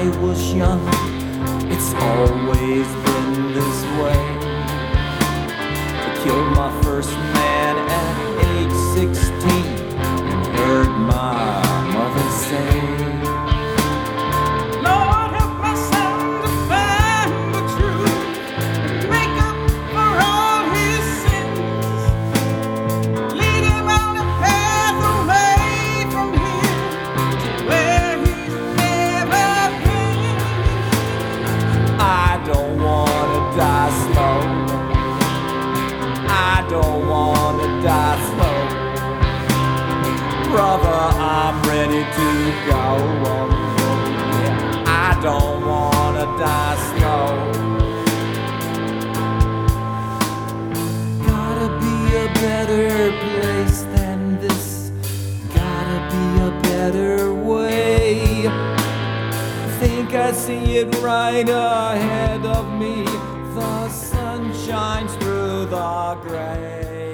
was young, it's always been this way. I killed my first man at age 16 and heard my mother say, Lord, help my son to find the truth and make up for all his sins. Lead him on a path away from here to where he's never been. I don't wanna die slow. I don't wanna die slow. Brother, I'm ready to go. Yeah, I don't wanna die slow. Gotta be a better place than this. Gotta be a better way. Think I see it right ahead of me. The sun shines through the gray.